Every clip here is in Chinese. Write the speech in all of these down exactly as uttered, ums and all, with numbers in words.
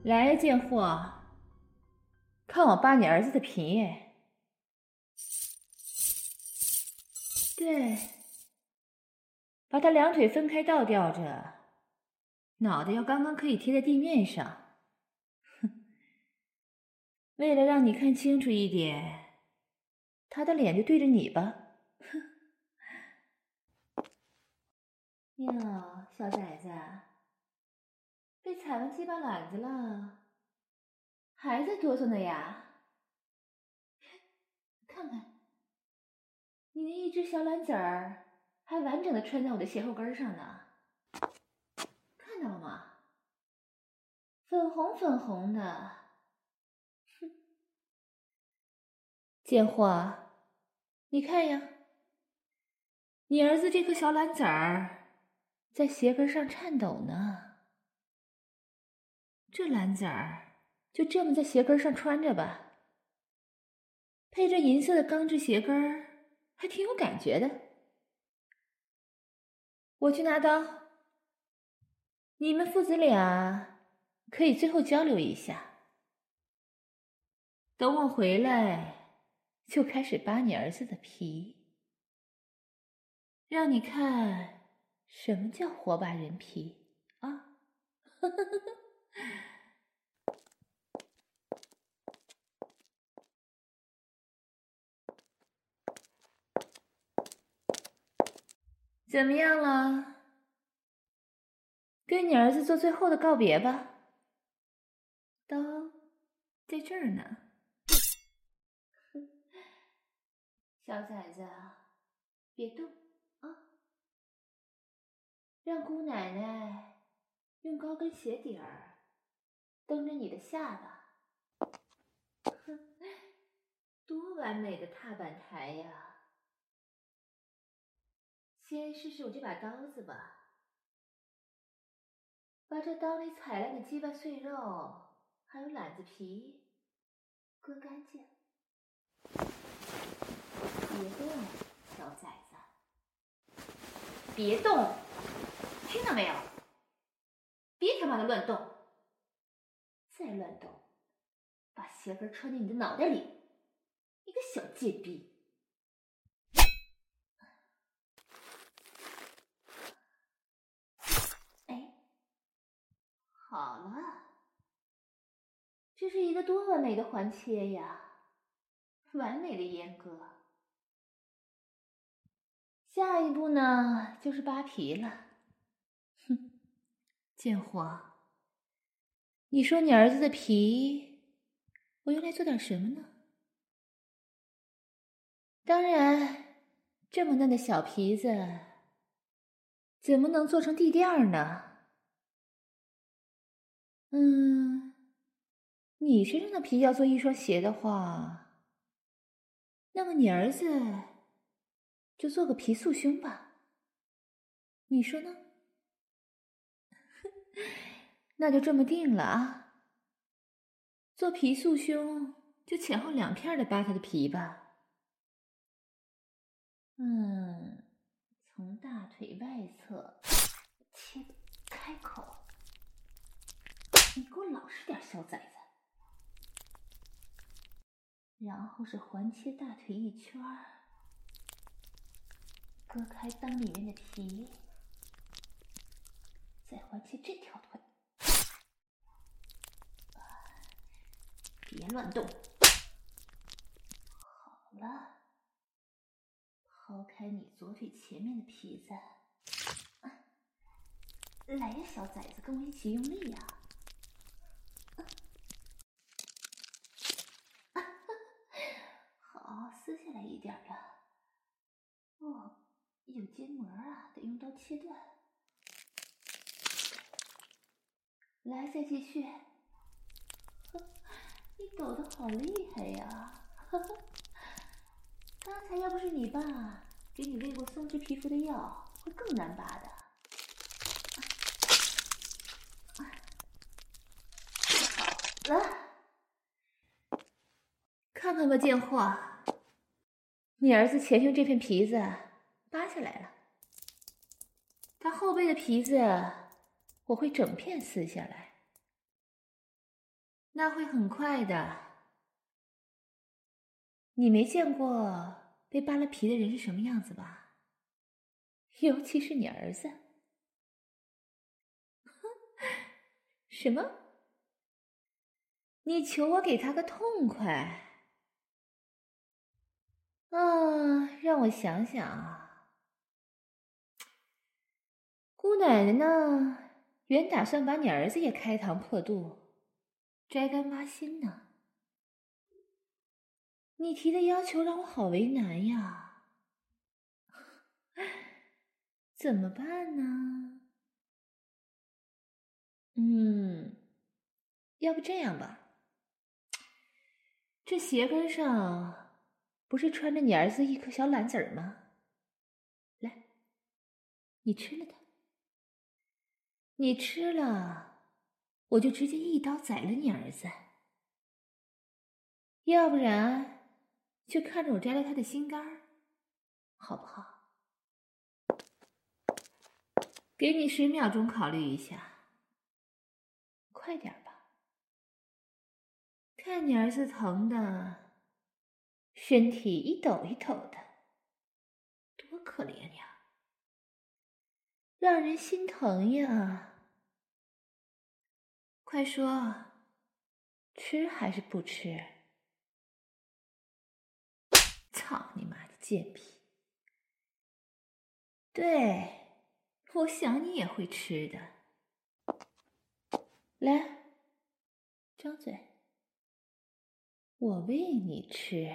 来，贱货，看我扒你儿子的皮！对，把他两腿分开倒吊着，脑袋要刚刚可以贴在地面上。哼，为了让你看清楚一点，他的脸就对着你吧。哼。哟，小崽子，被踩完鸡巴卵子了，还在哆嗦呢呀？看看，你那一只小卵子儿还完整的穿在我的鞋后跟上呢，看到了吗？粉红粉红的。哼，贱货，你看呀，你儿子这颗小卵子儿在鞋跟上颤抖呢。这卵子儿就这么在鞋跟上穿着吧，配着银色的钢制鞋跟儿，还挺有感觉的。我去拿刀，你们父子俩可以最后交流一下。等我回来，就开始扒你儿子的皮，让你看什么叫火把人皮啊！怎么样了？跟你儿子做最后的告别吧。刀在这儿呢。小崽子，别动啊！让姑奶奶用高跟鞋底儿蹬着你的下巴。哼，多完美的踏板台呀！先试试我这把刀子吧，把这刀里踩烂的鸡巴碎肉还有懒子皮割干净。别动，小崽子，别动，听到没有？别他妈的乱动！再乱动，把鞋跟穿进你的脑袋里，你个小贱逼！哎，好了，这是一个多完美的环切呀，完美的阉割。下一步呢，就是扒皮了。哼，贱货，你说你儿子的皮，我用来做点什么呢？当然，这么嫩的小皮子，怎么能做成地垫呢？嗯，你身上的皮要做一双鞋的话，那么你儿子就做个皮塑胸吧，你说呢？那就这么定了啊！做皮塑胸就前后两片的扒他的皮吧。嗯，从大腿外侧切开口。你给我老实点，小崽子！然后是环切大腿一圈儿，割开裆里面的皮，再环切这条腿。别乱动！好了，抛开你左腿前面的皮子。来呀，小崽子，跟我一起用力呀！好，撕下来一点了。哦，有筋膜啊，得用刀切断。来，再继续。你抖得好厉害呀！刚才要不是你爸给你喂过松弛皮肤的药，会更难拔的。好了，看看吧，贱货，你儿子前胸这片皮子扒下来了，他后背的皮子我会整片撕下来。 那会很快的。你没见过被扒了皮的人是什么样子吧？尤其是你儿子。什么？你求我给他个痛快？啊，让我想想啊。姑奶奶呢，原打算把你儿子也开膛破肚，摘干挖心呢。你提的要求让我好为难呀，怎么办呢？嗯，要不这样吧，这鞋跟上不是穿着你儿子一颗小懒籽儿吗？来，你吃了它。你吃了，我就直接一刀宰了你儿子。要不然，就看着我摘了他的心肝儿，好不好？给你十秒钟考虑一下，快点吧。看你儿子疼的，身体一抖一抖的，多可怜呀，让人心疼呀。快说，吃还是不吃？操你妈的贱婢！对，我想你也会吃的。来，张嘴，我喂你吃。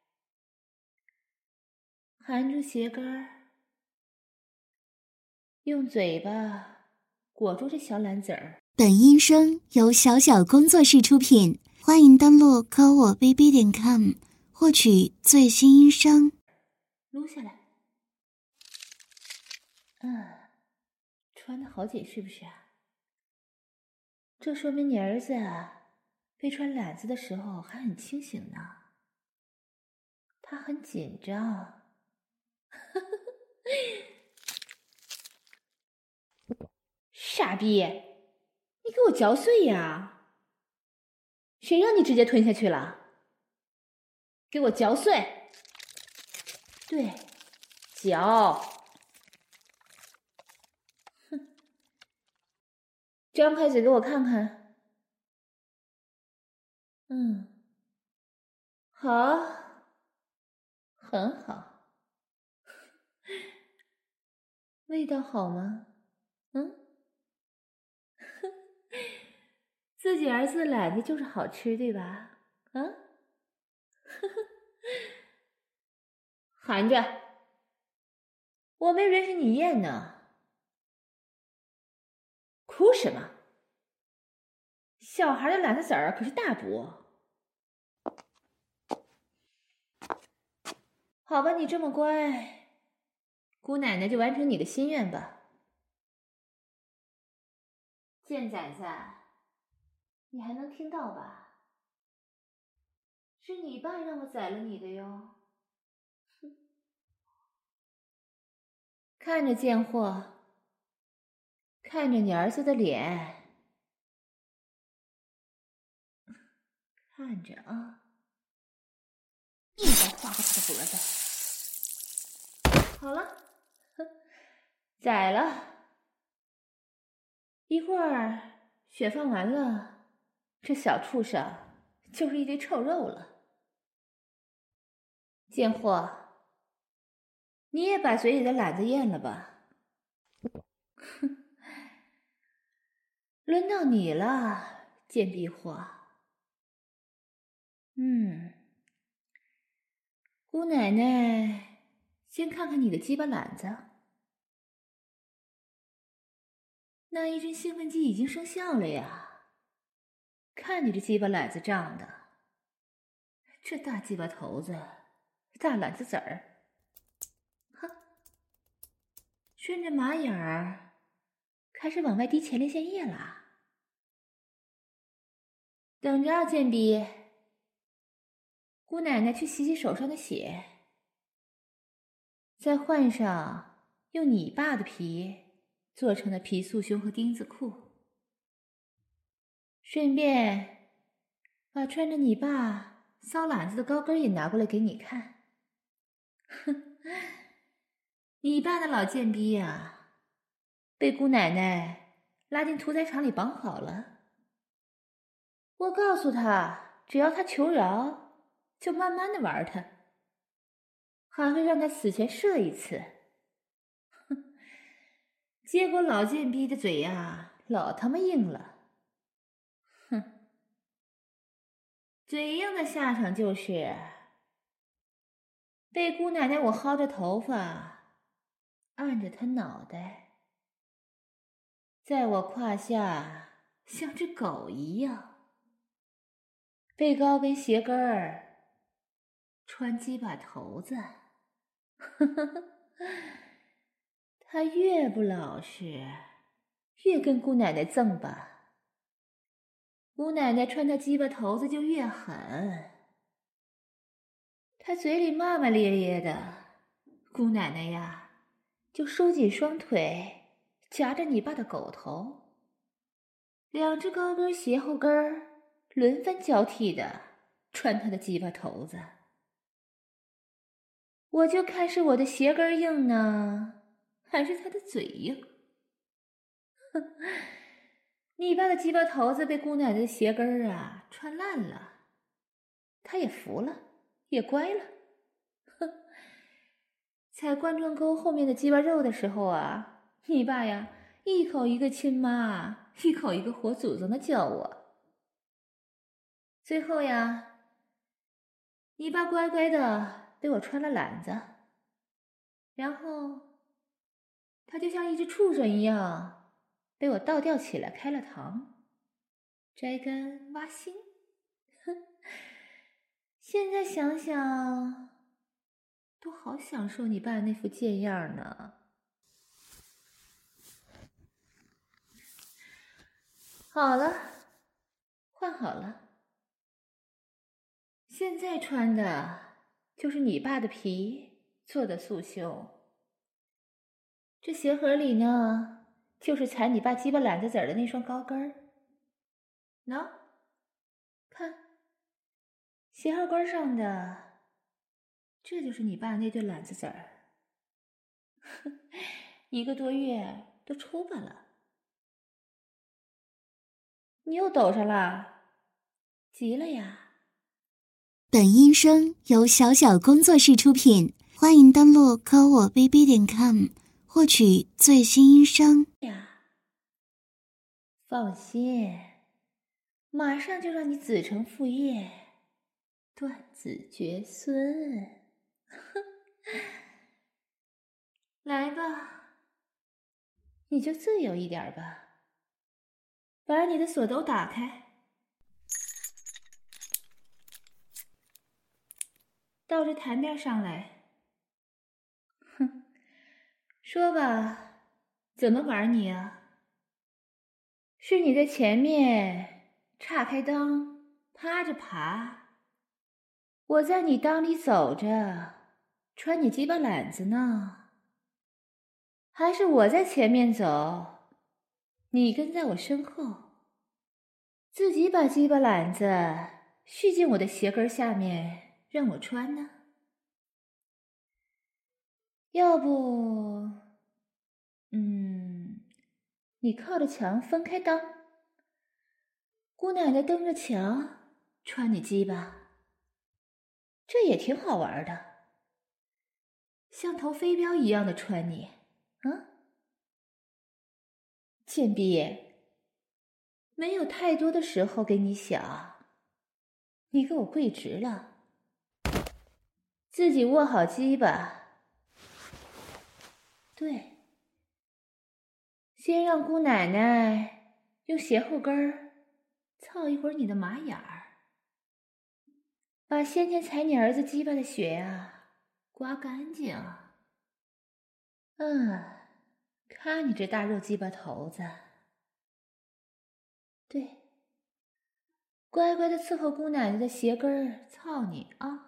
含住鞋跟儿，用嘴巴裹住这小懒籽儿。 本音声由小小工作室出品，欢迎登录科我 B B 点 com 获取最新音声。 撸下来。嗯，穿得好紧是不是啊？这说明你儿子啊，被穿懒子的时候还很清醒呢。他很紧张。傻逼，你给我嚼碎呀！谁让你直接吞下去了？给我嚼碎。对，嚼。哼，张开嘴给我看看。嗯，好，很好。味道好吗？嗯？自己儿子的懒子就是好吃，对吧？啊？含着，我没允许你咽呢。哭什么？小孩的懒子籽儿可是大补。好吧，你这么乖，姑奶奶就完成你的心愿吧。贱崽子，你还能听到吧？是你爸让我宰了你的哟。哼，看着贱货，看着你儿子的脸，看着啊，一刀划过他的脖子。好了，宰了。一会儿血放完了，这小畜生就是一堆臭肉了。贱货，你也把嘴里的懒子咽了吧。哼，轮到你了，贱逼货。嗯，姑奶奶先看看你的鸡巴懒子。那一针兴奋剂已经生效了呀，看你这鸡巴懒子胀的，这大鸡巴头子，大懒子籽儿，哼，顺着马眼儿开始往外滴前列腺液了。等着啊，贱逼，姑奶奶去洗洗手上的血，再换上用你爸的皮做成的皮束胸和钉子裤，顺便把穿着你爸骚懒子的高跟也拿过来给你看。哼，你爸那老贱逼啊，被姑奶奶拉进屠宰场里绑好了。我告诉他，只要他求饶，就慢慢的玩他，还会让他死前射一次。哼，结果老贱逼的嘴呀，老他妈硬了。哼，嘴硬的下场就是被姑奶奶我薅着头发，按着她脑袋，在我胯下像只狗一样，被高跟鞋跟儿穿鸡巴头子。他越不老实，越跟姑奶奶赠吧，姑奶奶穿他鸡巴头子就越狠。他嘴里骂骂咧咧的，姑奶奶呀就收紧双腿，夹着你爸的狗头，两只高跟鞋后跟儿轮番交替的穿他的鸡巴头子。我就看是我的鞋跟硬呢，还是他的嘴硬。哼，你爸的鸡巴头子被姑奶奶的鞋跟儿啊穿烂了，他也服了，也乖了。哼，踩冠状沟后面的鸡巴肉的时候啊，你爸呀一口一个亲妈，一口一个活祖宗的叫我。最后呀，你爸乖乖的被我穿了篮子，然后他就像一只畜生一样被我倒吊起来开了膛，摘干挖心。哼，现在想想都好享受你爸那副贱样呢。好了，换好了，现在穿的就是你爸的皮做的束胸，这鞋盒里呢就是踩你爸鸡巴懒子子儿的那双高跟儿。喏，看，鞋盒跟上的，这就是你爸那对懒子子儿。一个多月都抽巴了。你又抖上了？急了呀？ 本音声由小小工作室出品，欢迎登录科我 B B 点 com 获取最新音声呀。放心，马上就让你子承父业，断子绝孙。来吧，你就自由一点吧，把你的锁都打开，到这台面上来。哼，说吧，怎么玩你啊？是你在前面岔开裆趴着爬，我在你裆里走着穿你鸡巴懒子呢？还是我在前面走，你跟在我身后，自己把鸡巴懒子续进我的鞋跟下面让我穿呢？要不嗯，你靠着墙分开裆，姑奶奶蹬着墙穿你鸡巴，这也挺好玩的，像头飞镖一样的穿你。啊，贱婢，没有太多的时候给你想，你给我跪直了，自己握好鸡巴。对，先让姑奶奶用鞋后跟儿操一会儿你的马眼儿，把先前踩你儿子鸡巴的血啊刮干净。嗯，看你这大肉鸡巴头子。对，乖乖的伺候姑奶奶的鞋跟儿操你啊！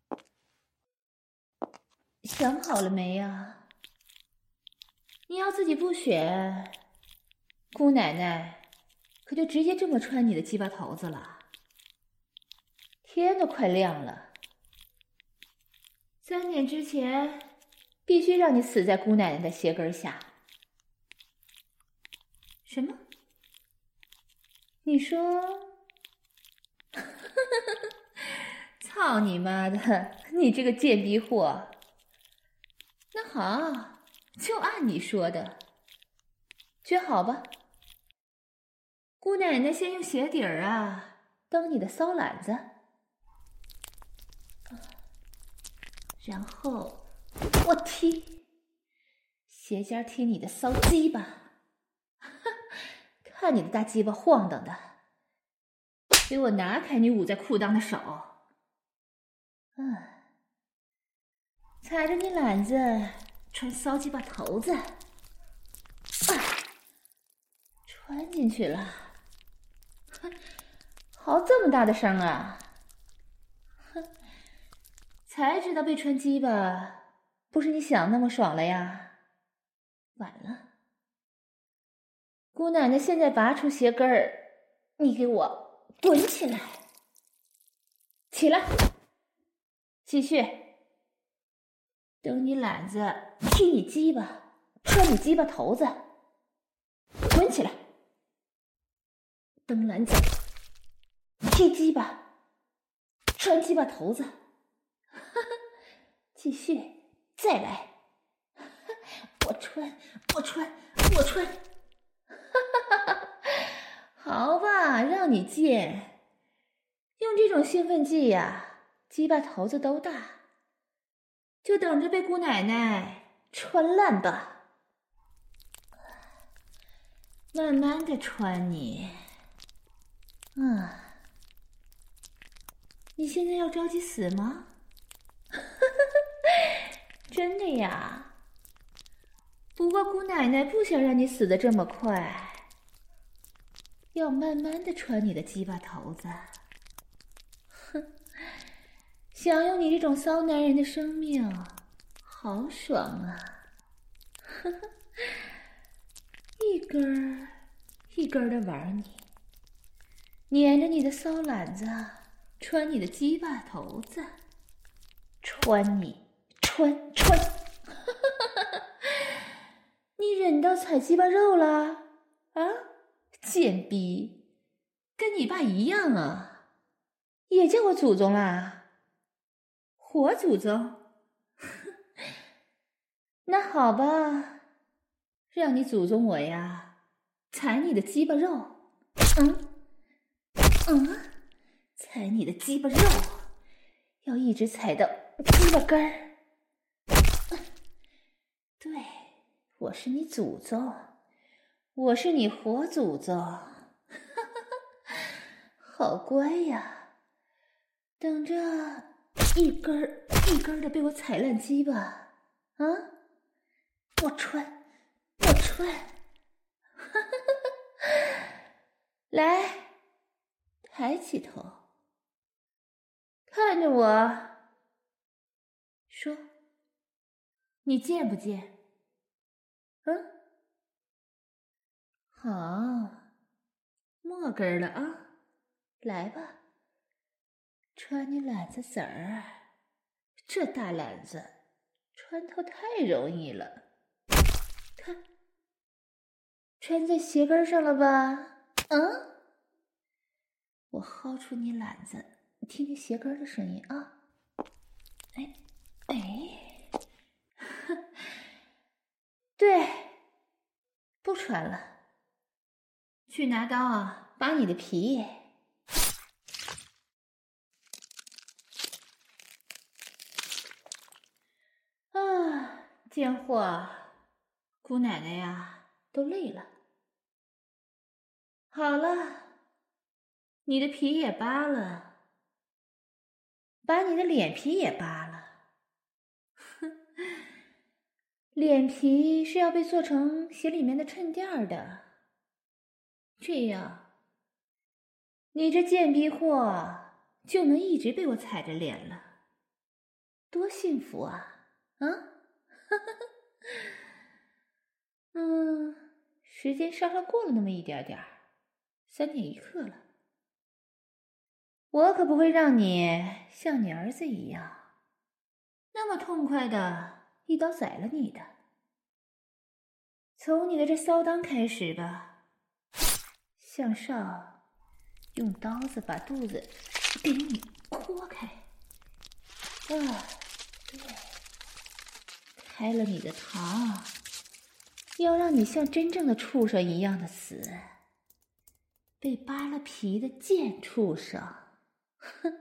想好了没呀？你要自己不选，姑奶奶可就直接这么穿你的鸡巴头子了。 天都快亮了。三点之前必须让你死在姑奶奶的鞋跟下。什么？你说？操你妈的，你这个贱逼货！那好，就按你说的，撅好吧。姑奶奶先用鞋底儿啊当你的骚篮子，然后我踢鞋尖踢你的骚鸡巴，看你的大鸡巴晃荡的，给我拿开你捂在裤裆的手。嗯，踩着你篮子穿骚鸡巴头子，啊，穿进去了。哼，嚎这么大的声啊！哼，才知道被穿鸡巴不是你想那么爽了呀。晚了，姑奶奶现在拔出鞋跟儿，你给我滚起来！起来，继续。等你懒子踢你鸡巴，穿你鸡巴头子，滚起来。蹬篮子，踢鸡巴，穿鸡巴头子，继续，再来。我穿，我穿，我穿。好吧，让你贱，用这种兴奋剂呀，鸡巴头子都大，就等着被姑奶奶穿烂吧。慢慢的穿你。嗯，你现在要着急死吗？真的呀？不过姑奶奶不想让你死得这么快，要慢慢的穿你的鸡巴头子。哼，享用你这种骚男人的生命，好爽啊！呵呵，一根儿一根儿的玩你。撵着你的骚篮子，穿你的鸡巴头子，穿你，穿穿，你忍到踩鸡巴肉了啊？贱逼，跟你爸一样啊，也叫我祖宗啦？活祖宗？那好吧，让你祖宗我呀，踩你的鸡巴肉，嗯。嗯，踩你的鸡巴肉，要一直踩到鸡巴根儿。对，我是你祖宗，我是你活祖宗。好乖呀，等着一根儿一根儿的被我踩烂鸡巴啊！我穿，我穿，来。抬起头，看着我，说：“你贱不贱？”嗯，好，没根儿了啊！来吧，穿你篮子籽儿，这大篮子穿透太容易了。看，穿在鞋跟上了吧？嗯。我薅出你篮子，听听鞋跟的声音啊！哎，哎，对，不穿了，去拿刀啊，扒你的皮。啊，贱货，姑奶奶呀，都累了。好了。你的皮也扒了，把你的脸皮也扒了。哼，脸皮是要被做成鞋里面的衬垫的，这样，你这贱逼货就能一直被我踩着脸了，多幸福啊！啊，嗯，时间稍稍过了那么一点点，三点一刻了。 我可不会让你像你儿子一样，那么痛快的一刀宰了你的。从你的这骚裆开始吧，向上用刀子把肚子给你豁开。啊，对，开了你的膛，要让你像真正的畜生一样的死，被扒了皮的贱畜生。哼，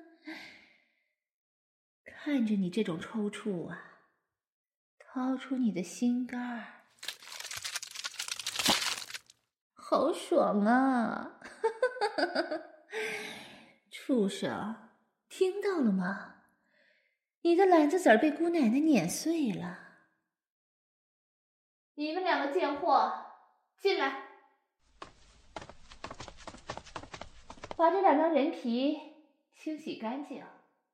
看着你这种抽搐啊，掏出你的心肝儿，好爽啊！畜生，听到了吗？你的篮子籽儿被姑奶奶碾碎了。你们两个贱货，进来，把这两张人皮清洗干净。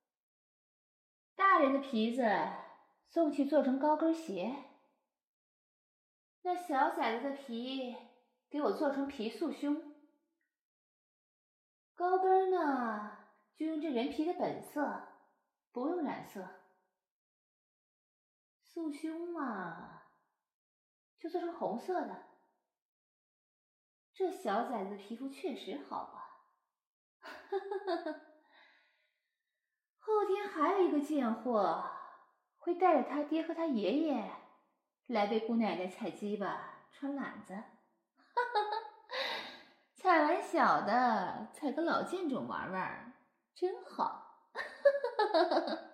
大人的皮子送去做成高跟鞋，那小崽子的皮给我做成皮束胸。高跟呢，就用这人皮的本色，不用染色。束胸嘛，就做成红色的。这小崽子的皮肤确实好啊。后天还有一个贱货会带着他爹和他爷爷来为姑奶奶踩鸡巴穿篮子。踩完小的，踩个老贱种玩玩，真好。